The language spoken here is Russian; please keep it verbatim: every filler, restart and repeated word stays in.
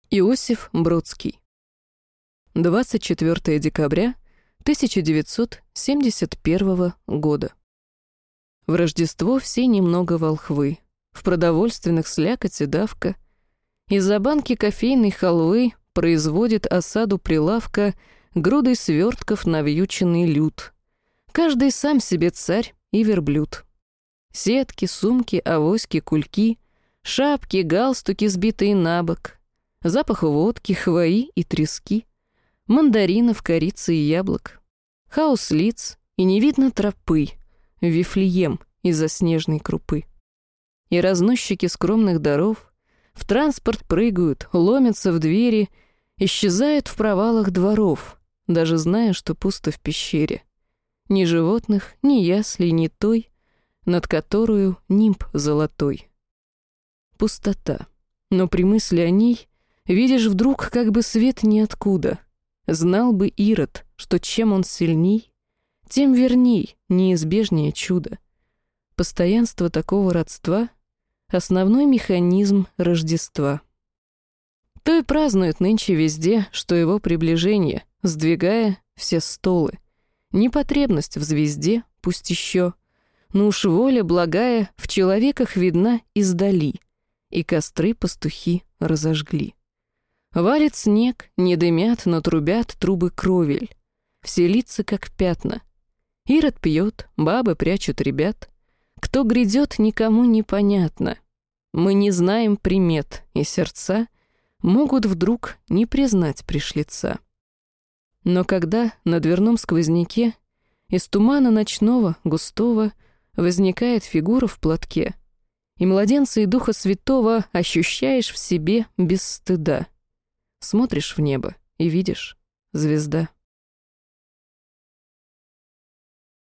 Иосиф Бродский. двадцать четвёртое декабря тысяча девятьсот семьдесят первого года. В Рождество все немного волхвы, в продовольственных слякоть давка. Из-за банки кофейной халвы производит осаду прилавка грудой свертков навьюченный люд. Каждый сам себе царь и верблюд. Сетки, сумки, авоськи, кульки, шапки, галстуки, сбитые на бок, запах водки, хвои и трески, мандаринов, корицы и яблок, хаос лиц, и не видно тропы, Вифлеем из-за снежной крупы. И разносчики скромных даров в транспорт прыгают, ломятся в двери, исчезают в провалах дворов, даже зная, что пусто в пещере. Ни животных, ни яслей, ни той, над которую нимб золотой. Пустота. Но при мысли о ней видишь вдруг как бы свет ниоткуда. Знал бы Ирод, что чем он сильней, тем верней, неизбежнее чудо. Постоянство такого родства — основной механизм Рождества. То и празднуют нынче везде, что его приближение, сдвигая все столы. Непотребность в звезде, пусть еще, но уж воля благая в человеках видна издали, и костры пастухи разожгли. Валит снег, не дымят, но трубят трубы кровель. Все лица как пятна. Ирод пьет, бабы прячут ребят. Кто грядет, никому непонятно. Мы не знаем примет, и сердца могут вдруг не признать пришлица. Но когда на дверном сквозняке из тумана ночного, густого, возникает фигура в платке, и младенца и Духа Святого ощущаешь в себе без стыда. Смотришь в небо и видишь — звезда.